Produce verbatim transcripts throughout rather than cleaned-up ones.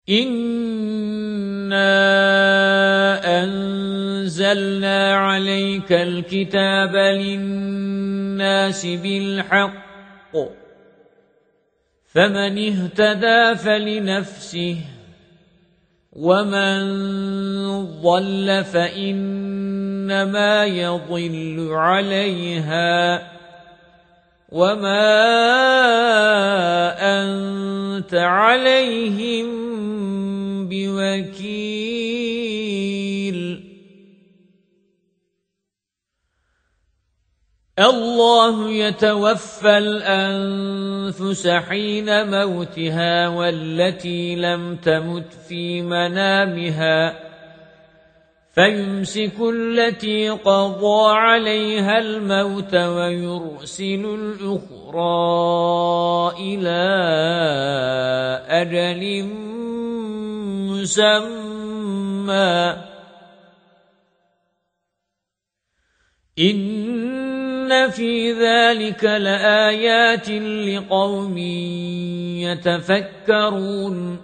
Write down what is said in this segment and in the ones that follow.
إِنَّا أَنزَلْنَا عَلَيْكَ الْكِتَابَ لِلنَّاسِ بِالْحَقِّ فَمَنِ اهْتَدَى فَلِنَفْسِهِ وَمَنْ ضَلَّ فَإِنَّمَا يَضِلُّ عَلَيْهَا وَمَا أَنْتَ عَلَيْهِمْ بِوَكِيلٍ الله يتوفى الأنفس حين موتها والتي لم تمت في منامها فيمسك التي قضى عليها الموت ويرسل الأخرى إلى أجل مسمى إن في ذلك لآيات لقوم يتفكرون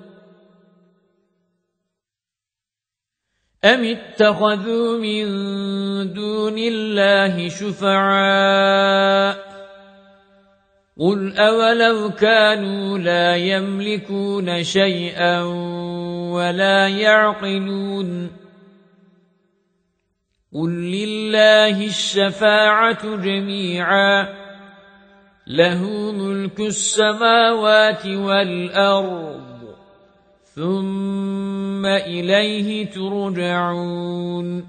أم اتخذوا من دون الله شفعاء قل أولو كانوا لا يملكون شيئا ولا يعقلون قل لله الشفاعة جميعا له ملك السماوات والأرض ثم إليه ترجعون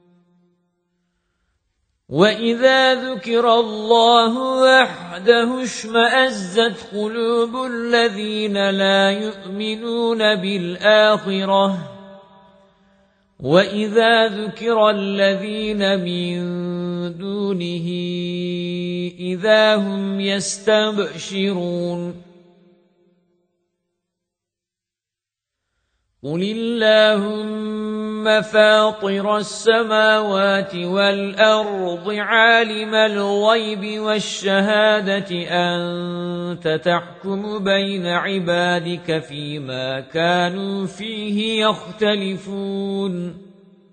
وإذا ذكر الله وحده اشمأزت قلوب الذين لا يؤمنون بالآخرة وَإِذَا ذُكِرَ الَّذِينَ مِن دُونِهِ إِذَا هُمْ يَسْتَبْشِرُونَ قُلِ اللَّهُمَّ فَاطِرَ السَّمَاوَاتِ وَالْأَرْضِ عَالِمَ الْغَيْبِ وَالشَّهَادَةِ أَنْتَ تَحْكُمُ بَيْنَ عِبَادِكَ فِيمَا كَانُوا فِيهِ يَخْتَلِفُونَ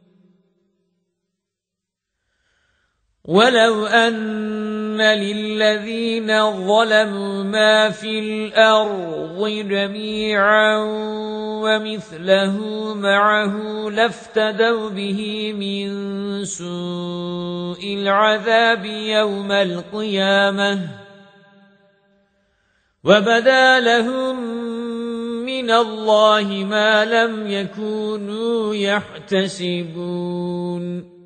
وَلَوْ أَنَّ لِلَّذِينَ ظَلَمُوا مَا فِي الْأَرْضِ جَمِيعًا وَمِثْلَهُ مَعَهُ لَافْتَدَوْا بِهِ مِنْ سُوءِ الْعَذَابِ يَوْمَ الْقِيَامَةِ وَبَدَا لَهُم مِّنَ اللَّهِ مَا لَمْ يَكُونُوا يَحْتَسِبُونَ